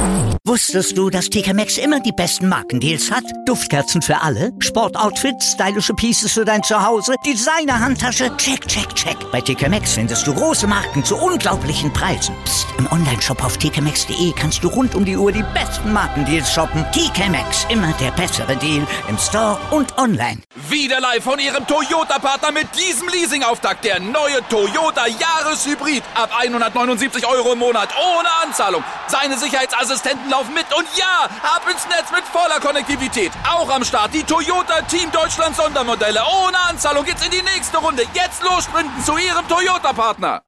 Wusstest du, dass TK Maxx immer die besten Markendeals hat? Duftkerzen für alle, Sportoutfits, stylische Pieces für dein Zuhause, Designer-Handtasche, check, check, check. Bei TK Maxx findest du große Marken zu unglaublichen Preisen. Psst. Im Onlineshop auf tkmaxx.de kannst du rund um die Uhr die besten Markendeals shoppen. TK Maxx, immer der bessere Deal im Store und online. Wieder live von Ihrem Toyota-Partner mit diesem Leasing-Auftakt. Der neue Toyota Jahreshybrid. Ab 179 € im Monat. Ohne Anzahlung. Seine Sicherheitsassistenten laufen mit. Und ja, ab ins Netz mit voller Konnektivität. Auch am Start die Toyota Team Deutschland Sondermodelle. Ohne Anzahlung geht's in die nächste Runde. Jetzt los sprinten zu Ihrem Toyota-Partner.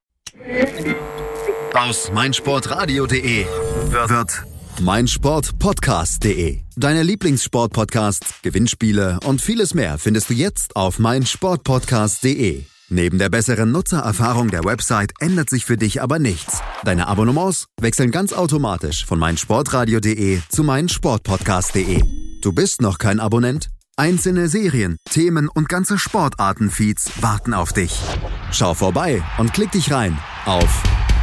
Aus meinsportradio.de wird meinsportpodcast.de. Deine Lieblingssportpodcasts, Gewinnspiele und vieles mehr findest du jetzt auf meinsportpodcast.de. Neben der besseren Nutzererfahrung der Website ändert sich für dich aber nichts. Deine Abonnements wechseln ganz automatisch von meinsportradio.de zu meinsportpodcast.de. Du bist noch kein Abonnent? Einzelne Serien, Themen und ganze Sportarten-Feeds warten auf dich. Schau vorbei und klick dich rein auf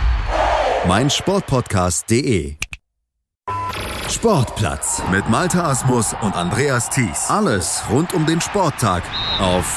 meinsportpodcast.de. Sportplatz mit Malte Asmus und Andreas Thies. Alles rund um den Sporttag auf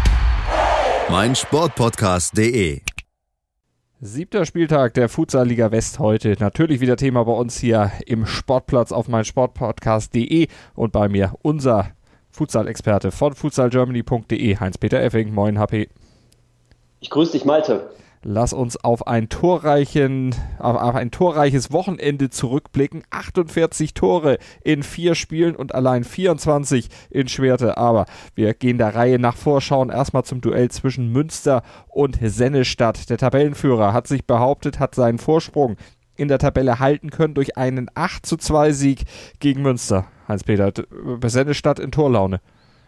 meinsportpodcast.de. 7. Spieltag der Futsal-Liga West heute. Natürlich wieder Thema bei uns hier im Sportplatz auf meinsportpodcast.de und bei mir unser Futsal-Experte von futsalgermany.de, Heinz-Peter Effing. Moin, HP. Ich grüße dich, Malte. Lass uns auf ein torreiches Wochenende zurückblicken. 48 Tore in 4 Spielen und allein 24 in Schwerte. Aber wir gehen der Reihe nach vor, schauen erstmal zum Duell zwischen Münster und Sennestadt. Der Tabellenführer hat sich behauptet, hat seinen Vorsprung in der Tabelle halten können durch einen 8:2 Sieg gegen Münster. Heinz-Peter, Sennestadt in Torlaune.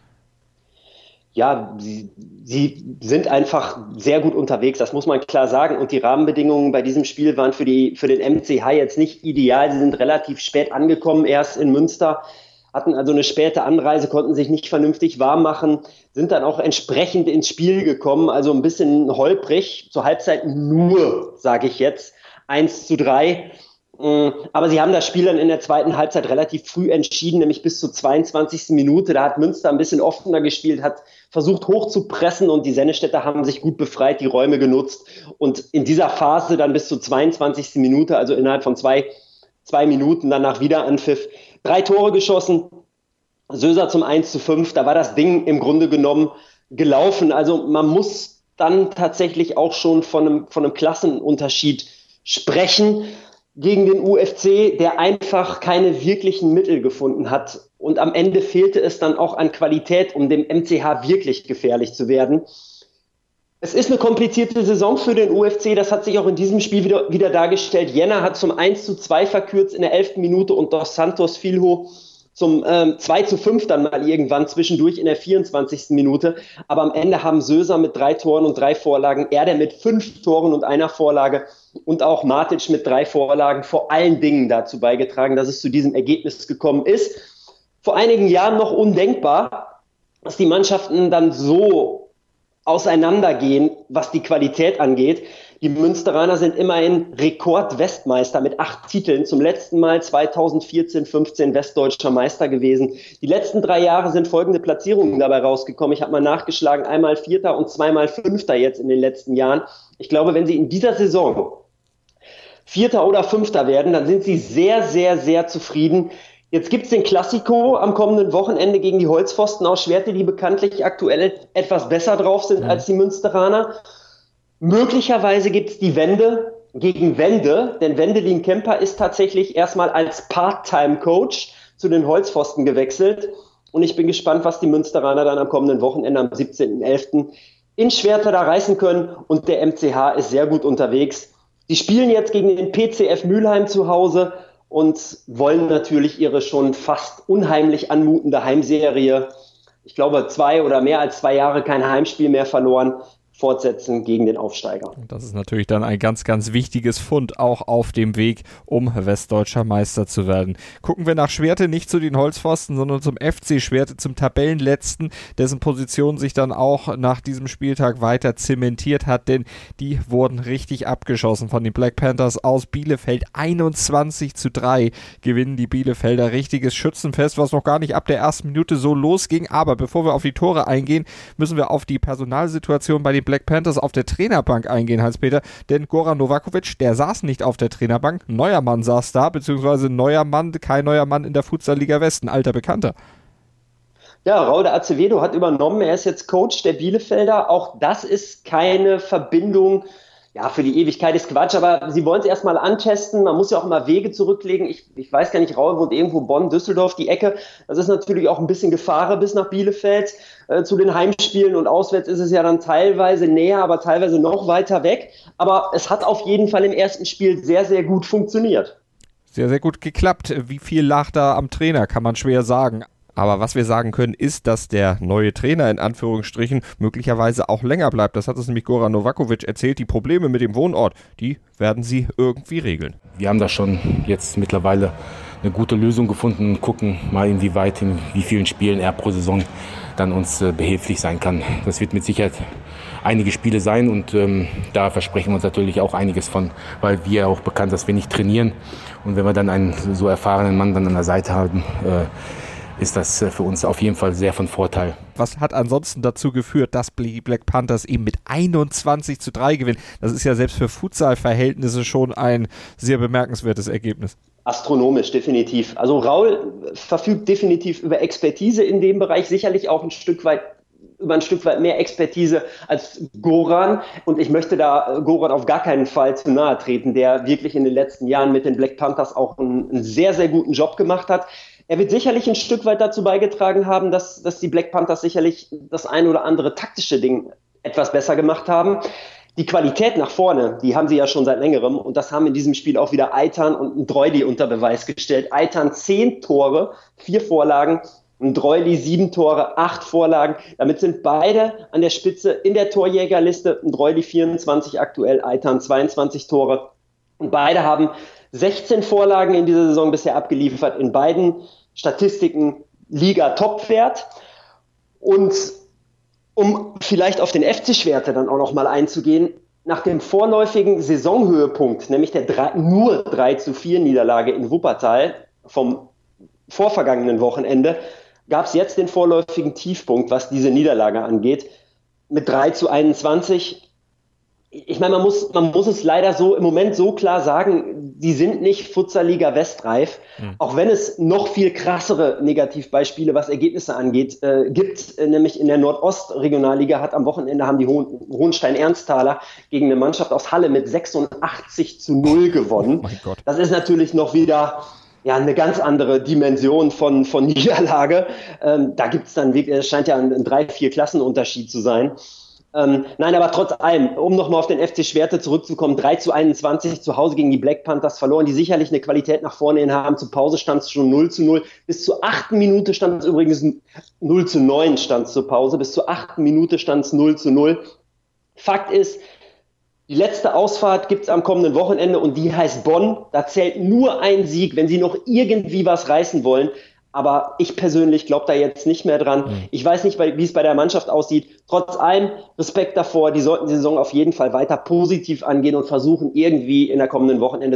Ja, sie sind einfach sehr gut unterwegs, das muss man klar sagen. Und die Rahmenbedingungen bei diesem Spiel waren für den MCH jetzt nicht ideal. Sie sind relativ spät angekommen, erst in Münster, hatten also eine späte Anreise, konnten sich nicht vernünftig warm machen, sind dann auch entsprechend ins Spiel gekommen. Also ein bisschen holprig, zur Halbzeit nur, sage ich jetzt, 1:3. Aber sie haben das Spiel dann in der zweiten Halbzeit relativ früh entschieden, nämlich bis zur 22. Minute. Da hat Münster ein bisschen offener gespielt, hat versucht hoch zu pressen und die Sennestädter haben sich gut befreit, die Räume genutzt. Und in dieser Phase dann bis zur 22. Minute, also innerhalb von zwei Minuten, dann nach Wiederanpfiff, 3 Tore geschossen. Söser zum 1:5, da war das Ding im Grunde genommen gelaufen. Also man muss dann tatsächlich auch schon von einem Klassenunterschied sprechen gegen den UFC, der einfach keine wirklichen Mittel gefunden hat. Und am Ende fehlte es dann auch an Qualität, um dem MCH wirklich gefährlich zu werden. Es ist eine komplizierte Saison für den UFC, das hat sich auch in diesem Spiel wieder dargestellt. Jenner hat zum 1:2 verkürzt in der 11. Minute und Dos Santos Filho zum 2:5 dann mal irgendwann zwischendurch in der 24. Minute. Aber am Ende haben Söser mit 3 Toren und 3 Vorlagen, Erde mit 5 Toren und 1 Vorlage und auch Matic mit 3 Vorlagen vor allen Dingen dazu beigetragen, dass es zu diesem Ergebnis gekommen ist. Vor einigen Jahren noch undenkbar, dass die Mannschaften dann so auseinandergehen, was die Qualität angeht. Die Münsteraner sind immerhin Rekord-Westmeister mit 8 Titeln. Zum letzten Mal 2014-15 westdeutscher Meister gewesen. Die letzten 3 Jahre sind folgende Platzierungen dabei rausgekommen. Ich habe mal nachgeschlagen, einmal 4. und zweimal 5. jetzt in den letzten Jahren. Ich glaube, wenn sie in dieser Saison 4. oder 5. werden, dann sind sie sehr, sehr, sehr zufrieden. Jetzt gibt's den Klassiko am kommenden Wochenende gegen die Holzpfosten aus Schwerte, die bekanntlich aktuell etwas besser drauf sind als die Münsteraner. Möglicherweise gibt's die Wende gegen Wende, denn Wendelin Kemper ist tatsächlich erstmal als Part-Time-Coach zu den Holzpfosten gewechselt. Und ich bin gespannt, was die Münsteraner dann am kommenden Wochenende am 17.11. in Schwerte da reißen können. Und der MCH ist sehr gut unterwegs. Die spielen jetzt gegen den PCF Mülheim zu Hause und wollen natürlich ihre schon fast unheimlich anmutende Heimserie, ich glaube 2 oder mehr als 2 Jahre kein Heimspiel mehr verloren, fortsetzen gegen den Aufsteiger. Das ist natürlich dann ein ganz, ganz wichtiges Fund, auch auf dem Weg, um westdeutscher Meister zu werden. Gucken wir nach Schwerte, nicht zu den Holzpfosten, sondern zum FC Schwerte, zum Tabellenletzten, dessen Position sich dann auch nach diesem Spieltag weiter zementiert hat, denn die wurden richtig abgeschossen von den Black Panthers aus Bielefeld. 21:3 gewinnen die Bielefelder. Richtiges Schützenfest, was noch gar nicht ab der ersten Minute so losging. Aber bevor wir auf die Tore eingehen, müssen wir auf die Personalsituation bei den Black Panthers auf der Trainerbank eingehen, Hans-Peter, denn Goran Novakovic, der saß nicht auf der Trainerbank, neuer Mann saß da, beziehungsweise kein neuer Mann in der Futsal-Liga West, ein alter Bekannter. Ja, Raul de Acevedo hat übernommen, er ist jetzt Coach der Bielefelder, auch das ist keine Verbindung, ja, für die Ewigkeit ist Quatsch, aber sie wollen es erstmal antesten, man muss ja auch immer Wege zurücklegen, ich weiß gar nicht, Raul wohnt irgendwo Bonn, Düsseldorf, die Ecke, das ist natürlich auch ein bisschen Gefahr bis nach Bielefeld, zu den Heimspielen und auswärts ist es ja dann teilweise näher, aber teilweise noch weiter weg, aber es hat auf jeden Fall im ersten Spiel sehr, sehr gut funktioniert. Sehr, sehr gut geklappt. Wie viel lag da am Trainer, kann man schwer sagen. Aber was wir sagen können, ist, dass der neue Trainer in Anführungsstrichen möglicherweise auch länger bleibt. Das hat uns nämlich Goran Novakovic erzählt. Die Probleme mit dem Wohnort, die werden sie irgendwie regeln. Wir haben da schon jetzt mittlerweile eine gute Lösung gefunden und gucken mal inwieweit, in wie vielen Spielen er pro Saison dann uns behilflich sein kann. Das wird mit Sicherheit einige Spiele sein und da versprechen wir uns natürlich auch einiges von, weil wir auch bekannt, dass wir nicht trainieren. Und wenn wir dann einen so erfahrenen Mann dann an der Seite haben, ist das für uns auf jeden Fall sehr von Vorteil. Was hat ansonsten dazu geführt, dass die Black Panthers eben mit 21:3 gewinnen? Das ist ja selbst für Futsal-Verhältnisse schon ein sehr bemerkenswertes Ergebnis. Astronomisch, definitiv. Also Raul verfügt definitiv über Expertise in dem Bereich, sicherlich auch über ein Stück weit mehr Expertise als Goran. Und ich möchte da Goran auf gar keinen Fall zu nahe treten, der wirklich in den letzten Jahren mit den Black Panthers auch einen sehr, sehr guten Job gemacht hat. Er wird sicherlich ein Stück weit dazu beigetragen haben, dass die Black Panthers sicherlich das ein oder andere taktische Ding etwas besser gemacht haben. Die Qualität nach vorne, die haben sie ja schon seit längerem und das haben in diesem Spiel auch wieder Eitan und Ndroidi unter Beweis gestellt. Eitan 10 Tore, 4 Vorlagen, Ndroidi 7 Tore, 8 Vorlagen. Damit sind beide an der Spitze in der Torjägerliste. Ndroidi 24 aktuell, Eitan 22 Tore. Und beide haben 16 Vorlagen in dieser Saison bisher abgeliefert, in beiden Statistiken Liga-Topwert. Und um vielleicht auf den FC Schwerte dann auch noch mal einzugehen, nach dem vorläufigen Saisonhöhepunkt, nämlich der nur 3:4 Niederlage in Wuppertal vom vorvergangenen Wochenende, gab es jetzt den vorläufigen Tiefpunkt, was diese Niederlage angeht, mit 3:21. Ich meine, man muss es leider so im Moment so klar sagen, die sind nicht Futsal-Liga Westreif, auch wenn es noch viel krassere Negativbeispiele, was Ergebnisse angeht, gibt. Nämlich in der Nordost-Regionalliga haben die Hohenstein-Ernsthaler gegen eine Mannschaft aus Halle mit 86:0 gewonnen. Oh mein Gott. Das ist natürlich noch wieder eine ganz andere Dimension von Niederlage. Da gibt es dann wirklich, es scheint ja ein 3-4 Klassenunterschied zu sein. Nein, aber trotz allem, um nochmal auf den FC Schwerte zurückzukommen, 3:21 zu Hause gegen die Black Panthers verloren, die sicherlich eine Qualität nach vorne hin haben. Zur Pause stand es schon 0:0. Bis zur 8. Minute stand es übrigens 0:9 stand es zur Pause. Bis zur 8. Minute stand es 0:0. Fakt ist, die letzte Ausfahrt gibt es am kommenden Wochenende und die heißt Bonn. Da zählt nur ein Sieg, wenn sie noch irgendwie was reißen wollen. Aber ich persönlich glaube da jetzt nicht mehr dran. Ich weiß nicht, wie es bei der Mannschaft aussieht. Trotz allem Respekt davor. Die sollten die Saison auf jeden Fall weiter positiv angehen und versuchen, irgendwie am kommenden Wochenende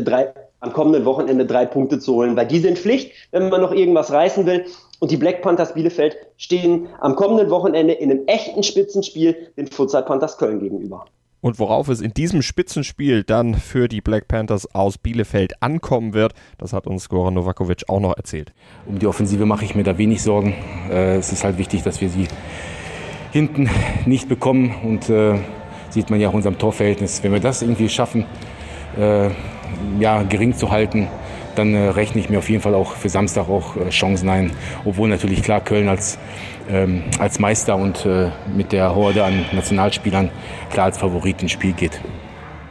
3 Punkte zu holen. Weil die sind Pflicht, wenn man noch irgendwas reißen will. Und die Black Panthers Bielefeld stehen am kommenden Wochenende in einem echten Spitzenspiel den Futsal Panthers Köln gegenüber. Und worauf es in diesem Spitzenspiel dann für die Black Panthers aus Bielefeld ankommen wird, das hat uns Goran Novakovic auch noch erzählt. Um die Offensive mache ich mir da wenig Sorgen. Es ist halt wichtig, dass wir sie hinten nicht bekommen. Und sieht man ja auch in unserem Torverhältnis. Wenn wir das irgendwie schaffen, gering zu halten, dann rechne ich mir auf jeden Fall auch für Samstag auch Chancen ein. Obwohl natürlich klar Köln als Meister und mit der Horde an Nationalspielern klar als Favorit ins Spiel geht.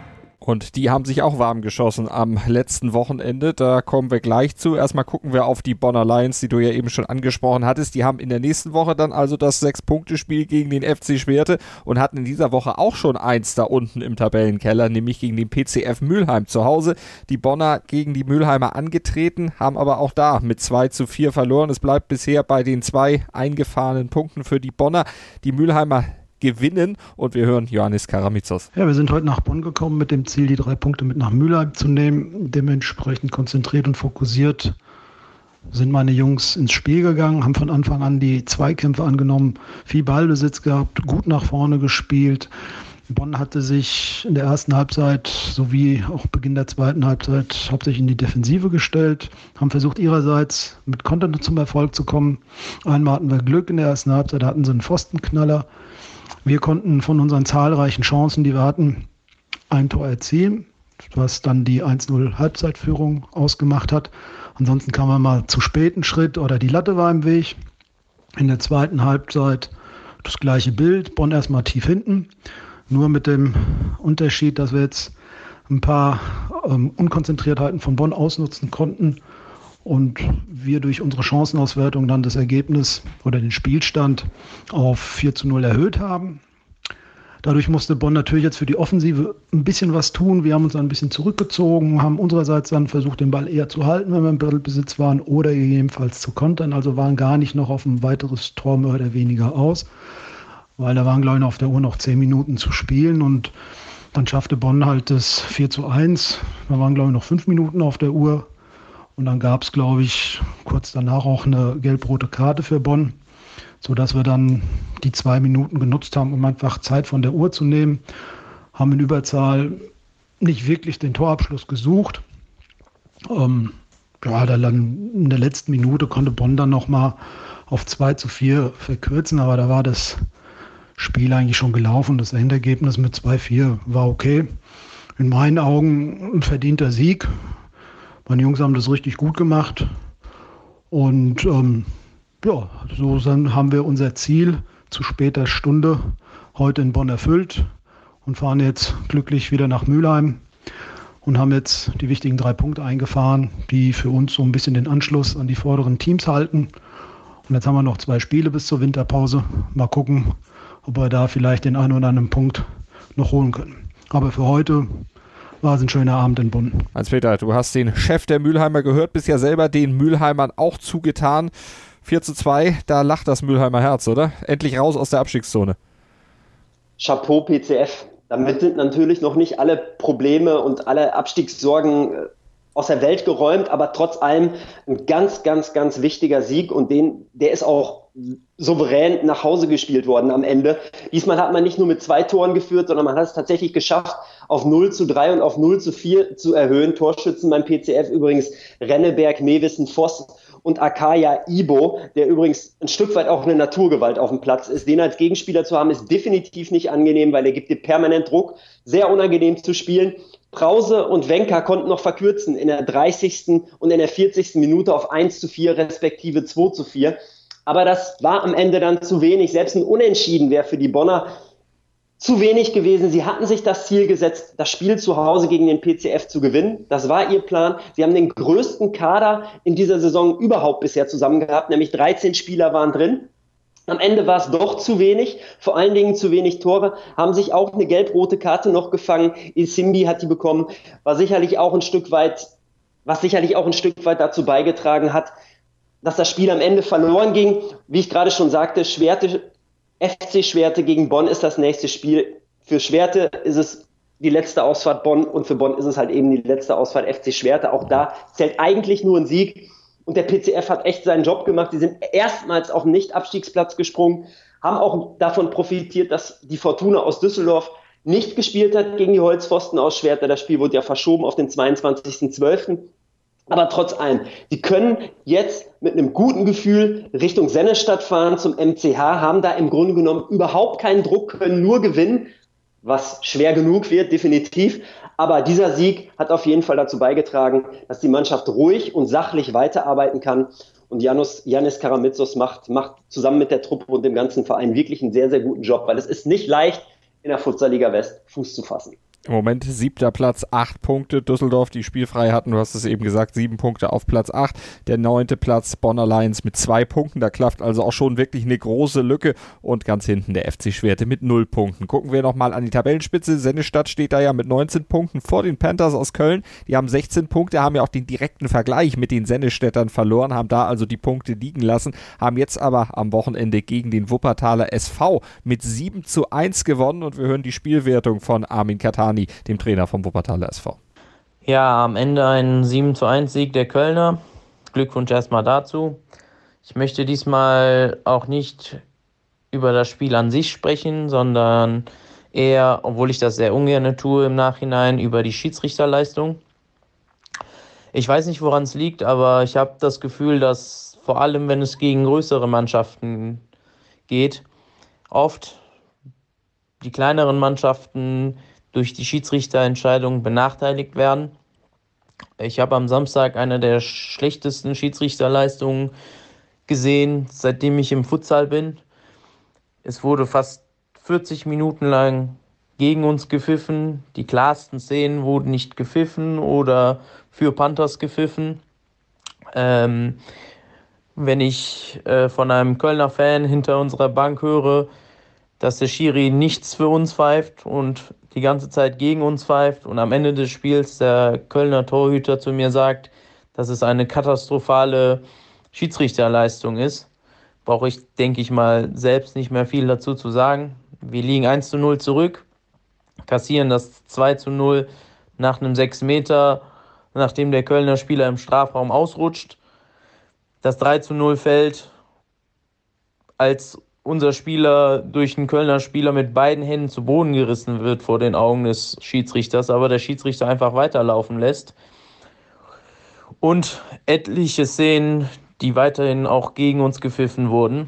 Und die haben sich auch warm geschossen am letzten Wochenende. Da kommen wir gleich zu. Erstmal gucken wir auf die Bonner Lions, die du ja eben schon angesprochen hattest. Die haben in der nächsten Woche dann also das 6-Punkte-Spiel gegen den FC Schwerte und hatten in dieser Woche auch schon eins da unten im Tabellenkeller, nämlich gegen den PCF Mülheim zu Hause. Die Bonner gegen die Mülheimer angetreten, haben aber auch da mit 2-4 verloren. Es bleibt bisher bei den 2 eingefahrenen Punkten für die Bonner. Die Mülheimer gewinnen und wir hören Ioannis Karamitsos. Ja, wir sind heute nach Bonn gekommen mit dem Ziel, die 3 Punkte mit nach Mülheim zu nehmen. Dementsprechend konzentriert und fokussiert sind meine Jungs ins Spiel gegangen, haben von Anfang an die Zweikämpfe angenommen, viel Ballbesitz gehabt, gut nach vorne gespielt. Bonn hatte sich in der ersten Halbzeit sowie auch Beginn der zweiten Halbzeit hauptsächlich in die Defensive gestellt, haben versucht ihrerseits mit Kontern zum Erfolg zu kommen. Einmal hatten wir Glück in der ersten Halbzeit, da hatten sie einen Pfostenknaller. Wir konnten von unseren zahlreichen Chancen, die wir hatten, ein Tor erzielen, was dann die 1-0 Halbzeitführung ausgemacht hat. Ansonsten kam man mal zu späten Schritt oder die Latte war im Weg. In der zweiten Halbzeit das gleiche Bild, Bonn erstmal tief hinten, nur mit dem Unterschied, dass wir jetzt ein paar Unkonzentriertheiten von Bonn ausnutzen konnten und wir durch unsere Chancenauswertung dann das Ergebnis oder den Spielstand auf 4-0 erhöht haben. Dadurch musste Bonn natürlich jetzt für die Offensive ein bisschen was tun. Wir haben uns dann ein bisschen zurückgezogen, haben unsererseits dann versucht, den Ball eher zu halten, wenn wir im Ballbesitz waren, oder gegebenenfalls zu kontern. Also waren gar nicht noch auf ein weiteres Tor mehr oder weniger aus, weil da waren, glaube ich, auf der Uhr noch 10 Minuten zu spielen und dann schaffte Bonn halt das 4-1. Da waren, glaube ich, noch 5 Minuten auf der Uhr. Und dann gab es, glaube ich, kurz danach auch eine gelb-rote Karte für Bonn, sodass wir dann die 2 Minuten genutzt haben, um einfach Zeit von der Uhr zu nehmen. Haben in Überzahl nicht wirklich den Torabschluss gesucht. Dann in der letzten Minute konnte Bonn dann nochmal auf 2-4 verkürzen, aber da war das Spiel eigentlich schon gelaufen. Das Endergebnis mit 2-4 war okay. In meinen Augen ein verdienter Sieg. Meine Jungs haben das richtig gut gemacht und so haben wir unser Ziel zu später Stunde heute in Bonn erfüllt und fahren jetzt glücklich wieder nach Mülheim und haben jetzt die wichtigen 3 Punkte eingefahren, die für uns so ein bisschen den Anschluss an die vorderen Teams halten. Und jetzt haben wir noch 2 Spiele bis zur Winterpause. Mal gucken, ob wir da vielleicht den einen oder anderen Punkt noch holen können. Aber für heute war es ein schöner Abend in Bonn. Hans-Peter, du hast den Chef der Mülheimer gehört, bist ja selber den Mülheimern auch zugetan. 4-2, da lacht das Mülheimer Herz, oder? Endlich raus aus der Abstiegszone. Chapeau PCF. Damit sind natürlich noch nicht alle Probleme und alle Abstiegssorgen aus der Welt geräumt, aber trotz allem ein ganz, ganz, ganz wichtiger Sieg und der ist auch souverän nach Hause gespielt worden am Ende. Diesmal hat man nicht nur mit 2 Toren geführt, sondern man hat es tatsächlich geschafft, auf 0-3 und auf 0-4 zu erhöhen. Torschützen beim PCF übrigens Renneberg, Mewissen, Voss und Akaya Ibo, der übrigens ein Stück weit auch eine Naturgewalt auf dem Platz ist. Den als Gegenspieler zu haben, ist definitiv nicht angenehm, weil er gibt dir permanent Druck. Sehr unangenehm zu spielen. Brause und Wenka konnten noch verkürzen in der 30. und in der 40. Minute auf 1-4 respektive 2-4. Aber das war am Ende dann zu wenig. Selbst ein Unentschieden wäre für die Bonner zu wenig gewesen. Sie hatten sich das Ziel gesetzt, das Spiel zu Hause gegen den PCF zu gewinnen. Das war ihr Plan. Sie haben den größten Kader in dieser Saison überhaupt bisher zusammen gehabt, nämlich 13 Spieler waren drin. Am Ende war es doch zu wenig, vor allen Dingen zu wenig Tore, haben sich auch eine gelb-rote Karte noch gefangen. Isimbi hat die bekommen, was sicherlich auch ein Stück weit dazu beigetragen hat, dass das Spiel am Ende verloren ging. Wie ich gerade schon sagte, FC Schwerte gegen Bonn ist das nächste Spiel. Für Schwerte ist es die letzte Ausfahrt Bonn und für Bonn ist es halt eben die letzte Ausfahrt FC Schwerte. Auch da zählt eigentlich nur ein Sieg. Und der PCF hat echt seinen Job gemacht. Die sind erstmals auf den Nicht-Abstiegsplatz gesprungen, haben auch davon profitiert, dass die Fortuna aus Düsseldorf nicht gespielt hat gegen die Holzpfosten aus Schwerte. Das Spiel wurde ja verschoben auf den 22.12. Aber trotz allem, die können jetzt mit einem guten Gefühl Richtung Sennestadt fahren zum MCH, haben da im Grunde genommen überhaupt keinen Druck, können nur gewinnen, was schwer genug wird, definitiv. Aber dieser Sieg hat auf jeden Fall dazu beigetragen, dass die Mannschaft ruhig und sachlich weiterarbeiten kann. Und Ioannis Karamitsos macht zusammen mit der Truppe und dem ganzen Verein wirklich einen sehr, sehr guten Job, weil es ist nicht leicht, in der Futsal Liga West Fuß zu fassen. Im Moment 7. Platz, 8 Punkte. Düsseldorf, die spielfrei hatten, du hast es eben gesagt, 7 Punkte auf Platz 8. Der 9. Platz, Bonner Lions mit 2 Punkten. Da klafft also auch schon wirklich eine große Lücke. Und ganz hinten der FC Schwerte mit 0 Punkten. Gucken wir nochmal an die Tabellenspitze. Sennestadt steht da ja mit 19 Punkten vor den Panthers aus Köln. Die haben 16 Punkte, haben ja auch den direkten Vergleich mit den Sennestädtern verloren, haben da also die Punkte liegen lassen, haben jetzt aber am Wochenende gegen den Wuppertaler SV mit 7:1 gewonnen. Und wir hören die Spielwertung von Armin Katani, dem Trainer vom Wuppertaler SV. Ja, am Ende ein 7:1 Sieg der Kölner. Glückwunsch erstmal dazu. Ich möchte diesmal auch nicht über das Spiel an sich sprechen, sondern eher, obwohl ich das sehr ungern tue im Nachhinein, über die Schiedsrichterleistung. Ich weiß nicht, woran es liegt, aber ich habe das Gefühl, dass vor allem, wenn es gegen größere Mannschaften geht, oft die kleineren Mannschaften durch die Schiedsrichterentscheidung benachteiligt werden. Ich habe am Samstag eine der schlechtesten Schiedsrichterleistungen gesehen, seitdem ich im Futsal bin. Es wurde fast 40 Minuten lang gegen uns gepfiffen. Die klarsten Szenen wurden nicht gepfiffen oder für Panthers gepfiffen. Wenn ich von einem Kölner Fan hinter unserer Bank höre, dass der Schiri nichts für uns pfeift und die ganze Zeit gegen uns pfeift und am Ende des Spiels der Kölner Torhüter zu mir sagt, dass es eine katastrophale Schiedsrichterleistung ist, brauche ich, denke ich mal, selbst nicht mehr viel dazu zu sagen. Wir liegen 1:0 zurück, kassieren das 2:0 nach einem 6 Meter, nachdem der Kölner Spieler im Strafraum ausrutscht. Das 3:0 fällt, als unser Spieler durch einen Kölner Spieler mit beiden Händen zu Boden gerissen wird vor den Augen des Schiedsrichters, aber der Schiedsrichter einfach weiterlaufen lässt. Und etliche Szenen, die weiterhin auch gegen uns gepfiffen wurden.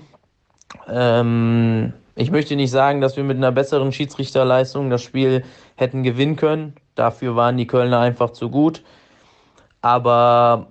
Ich möchte nicht sagen, dass wir mit einer besseren Schiedsrichterleistung das Spiel hätten gewinnen können. Dafür waren die Kölner einfach zu gut. Aber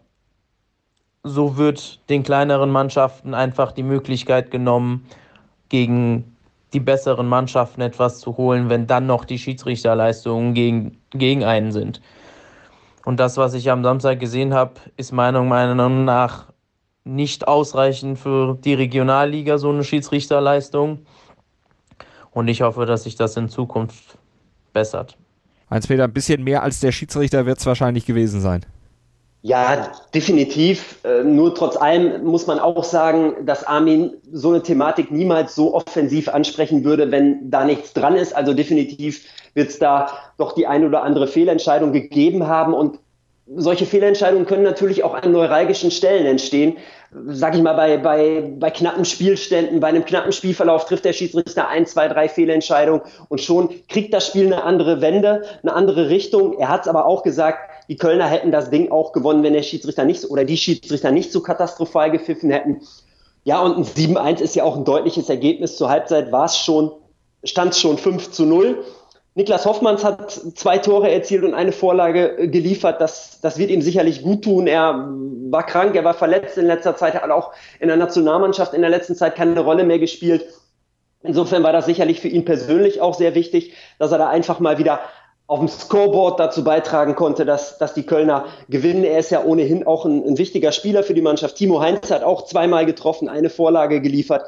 so wird den kleineren Mannschaften einfach die Möglichkeit genommen, gegen die besseren Mannschaften etwas zu holen, wenn dann noch die Schiedsrichterleistungen gegen einen sind. Und das, was ich am Samstag gesehen habe, ist meiner Meinung nach nicht ausreichend für die Regionalliga, so eine Schiedsrichterleistung. Und ich hoffe, dass sich das in Zukunft bessert. Heinz-Peter, ein bisschen mehr als der Schiedsrichter wird es wahrscheinlich gewesen sein. Ja, definitiv. Nur trotz allem muss man auch sagen, dass Armin so eine Thematik niemals so offensiv ansprechen würde, wenn da nichts dran ist. Also definitiv wird es da doch die ein oder andere Fehlentscheidung gegeben haben. Und solche Fehlentscheidungen können natürlich auch an neuralgischen Stellen entstehen. Sag ich mal, bei knappen Spielständen, bei einem knappen Spielverlauf trifft der Schiedsrichter 1, 2, 3 Fehlentscheidungen und schon kriegt das Spiel eine andere Wende, eine andere Richtung. Er hat es aber auch gesagt, die Kölner hätten das Ding auch gewonnen, wenn der Schiedsrichter nicht so, oder die Schiedsrichter nicht so katastrophal gepfiffen hätten. Ja, und ein 7:1 ist ja auch ein deutliches Ergebnis. Zur Halbzeit stand es schon 5:0. Niklas Hoffmanns hat 2 Tore erzielt und eine Vorlage geliefert. Das wird ihm sicherlich gut tun. Er war krank, er war verletzt in letzter Zeit, er hat auch in der Nationalmannschaft in der letzten Zeit keine Rolle mehr gespielt. Insofern war das sicherlich für ihn persönlich auch sehr wichtig, dass er da einfach mal wieder auf dem Scoreboard dazu beitragen konnte, dass die Kölner gewinnen. Er ist ja ohnehin auch ein wichtiger Spieler für die Mannschaft. Timo Heinz hat auch 2-mal getroffen, eine Vorlage geliefert.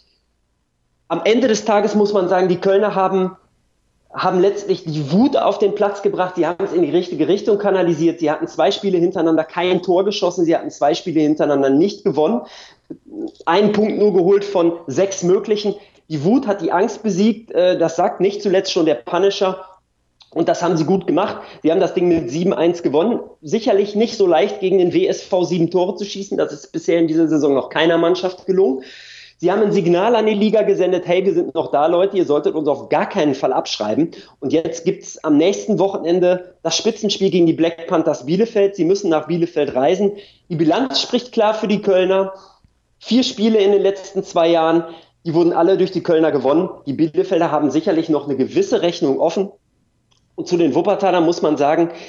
Am Ende des Tages muss man sagen, die Kölner haben letztlich die Wut auf den Platz gebracht, die haben es in die richtige Richtung kanalisiert, sie hatten 2 Spiele hintereinander kein Tor geschossen, sie hatten 2 Spiele hintereinander nicht gewonnen, 1 Punkt nur geholt von 6 möglichen. Die Wut hat die Angst besiegt, das sagt nicht zuletzt schon der Punisher und das haben sie gut gemacht. Sie haben das Ding mit 7:1 gewonnen, sicherlich nicht so leicht gegen den WSV 7 Tore zu schießen, das ist bisher in dieser Saison noch keiner Mannschaft gelungen. Sie haben ein Signal an die Liga gesendet, hey, wir sind noch da, Leute, ihr solltet uns auf gar keinen Fall abschreiben. Und jetzt gibt's am nächsten Wochenende das Spitzenspiel gegen die Black Panthers Bielefeld. Sie müssen nach Bielefeld reisen. Die Bilanz spricht klar für die Kölner. 4 Spiele in den letzten 2 Jahren, die wurden alle durch die Kölner gewonnen. Die Bielefelder haben sicherlich noch eine gewisse Rechnung offen. Und zu den Wuppertalern muss man sagen,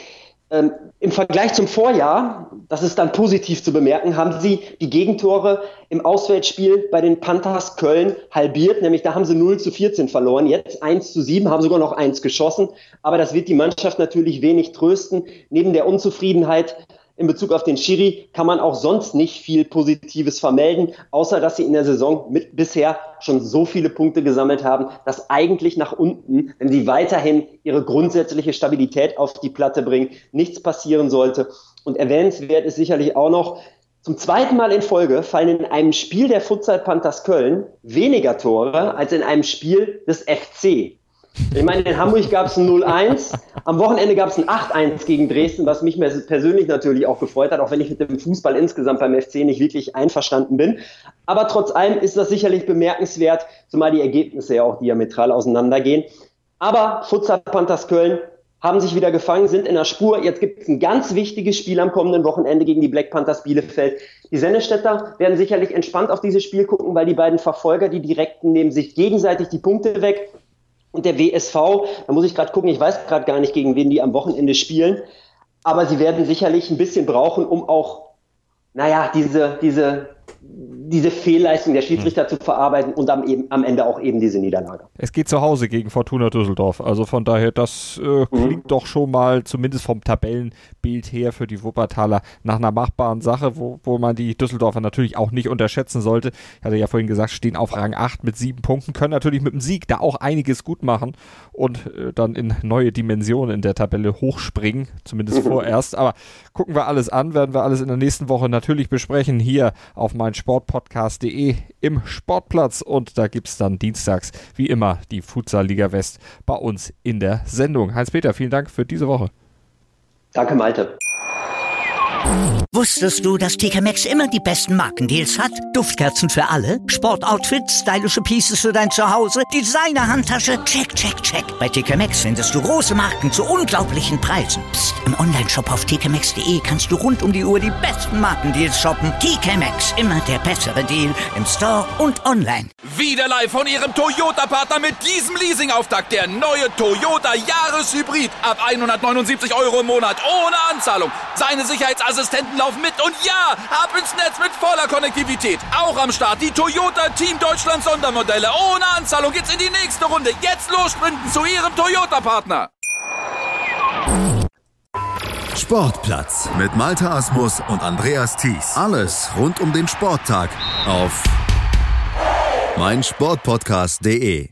Im Vergleich zum Vorjahr, das ist dann positiv zu bemerken, haben sie die Gegentore im Auswärtsspiel bei den Panthers Köln halbiert, nämlich da haben sie 0-14 verloren, jetzt 1-7, haben sogar noch 1 geschossen, aber das wird die Mannschaft natürlich wenig trösten. Neben der Unzufriedenheit in Bezug auf den Schiri kann man auch sonst nicht viel Positives vermelden, außer dass sie in der Saison bisher schon so viele Punkte gesammelt haben, dass eigentlich nach unten, wenn sie weiterhin ihre grundsätzliche Stabilität auf die Platte bringen, nichts passieren sollte. Und erwähnenswert ist sicherlich auch noch, zum zweiten Mal in Folge fallen in einem Spiel der Futsal Panthers Köln weniger Tore als in einem Spiel des FC. Ich meine, in Hamburg gab es ein 0-1, am Wochenende gab es ein 8-1 gegen Dresden, was mich persönlich natürlich auch gefreut hat, auch wenn ich mit dem Fußball insgesamt beim FC nicht wirklich einverstanden bin. Aber trotz allem ist das sicherlich bemerkenswert, zumal die Ergebnisse ja auch diametral auseinandergehen. Aber Futsal Panthers Köln haben sich wieder gefangen, sind in der Spur. Jetzt gibt es ein ganz wichtiges Spiel am kommenden Wochenende gegen die Black Panthers Bielefeld. Die Sennestädter werden sicherlich entspannt auf dieses Spiel gucken, weil die beiden Verfolger, die Direkten, nehmen sich gegenseitig die Punkte weg. Und der WSV, da muss ich gerade gucken, ich weiß gerade gar nicht, gegen wen die am Wochenende spielen, aber sie werden sicherlich ein bisschen brauchen, um auch, diese Fehlleistung der Schiedsrichter zu verarbeiten und am Ende auch eben diese Niederlage. Es geht zu Hause gegen Fortuna Düsseldorf, also von daher, das klingt doch schon mal, zumindest vom Tabellenbild her, für die Wuppertaler nach einer machbaren Sache, wo man die Düsseldorfer natürlich auch nicht unterschätzen sollte. Ich hatte ja vorhin gesagt, stehen auf Rang 8 mit 7 Punkten, können natürlich mit dem Sieg da auch einiges gut machen und dann in neue Dimensionen in der Tabelle hochspringen, zumindest vorerst, aber gucken wir alles an, werden wir alles in der nächsten Woche natürlich besprechen, hier auf meinsportpodcast.de im Sportplatz, und da gibt es dann dienstags wie immer die Futsal Liga West bei uns in der Sendung. Heinz-Peter, vielen Dank für diese Woche. Danke, Malte. Wusstest du, dass TK Maxx immer die besten Markendeals hat? Duftkerzen für alle, Sportoutfits, stylische Pieces für dein Zuhause, Designer-Handtasche, check, check, check. Bei TK Maxx findest du große Marken zu unglaublichen Preisen. Psst. Im Onlineshop auf tkmaxx.de kannst du rund um die Uhr die besten Markendeals shoppen. TK Maxx, immer der bessere Deal im Store und online. Wieder live von ihrem Toyota-Partner mit diesem Leasing-Auftakt. Der neue Toyota Jahreshybrid. Ab 179 € im Monat. Ohne Anzahlung. Seine Sicherheitsassistenten laufen mit. Und ja, ab ins Netz mit voller Konnektivität. Auch am Start die Toyota Team Deutschland Sondermodelle. Ohne Anzahlung geht's in die nächste Runde. Jetzt los sprinten zu ihrem Toyota-Partner. Sportplatz mit Malte Asmus und Andreas Thies. Alles rund um den Sporttag auf meinsportpodcast.de.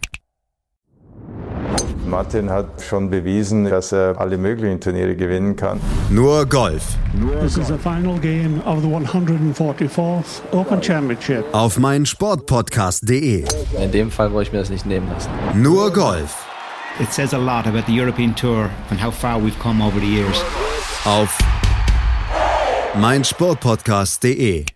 Martin hat schon bewiesen, dass er alle möglichen Turniere gewinnen kann. Nur Golf. This is the final game of the 144th Open Championship. Auf meinsportpodcast.de. In dem Fall wollte ich mir das nicht nehmen lassen. Nur Golf. It says a lot about the European Tour and how far we've come over the years. Auf meinsportpodcast.de.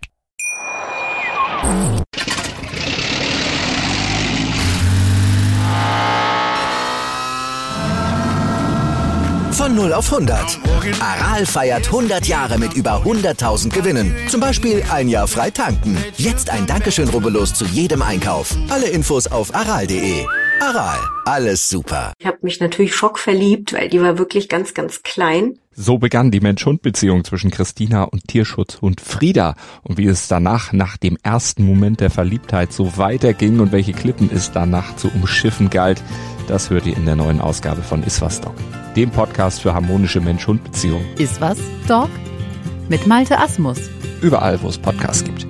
Von 0 auf 100. Aral feiert 100 Jahre mit über 100.000 Gewinnen. Zum Beispiel ein Jahr frei tanken. Jetzt ein Dankeschön, rubbellos zu jedem Einkauf. Alle Infos auf aral.de. Aral, alles super. Ich habe mich natürlich schockverliebt, weil die war wirklich ganz, ganz klein. So begann die Mensch-Hund-Beziehung zwischen Christina und Tierschutzhund Frieda. Und wie es danach, nach dem ersten Moment der Verliebtheit, so weiterging und welche Klippen es danach zu umschiffen galt, das hört ihr in der neuen Ausgabe von Iswas Dog, dem Podcast für harmonische Mensch-Hund-Beziehungen. Iswas Dog mit Malte Asmus. Überall, wo es Podcasts gibt.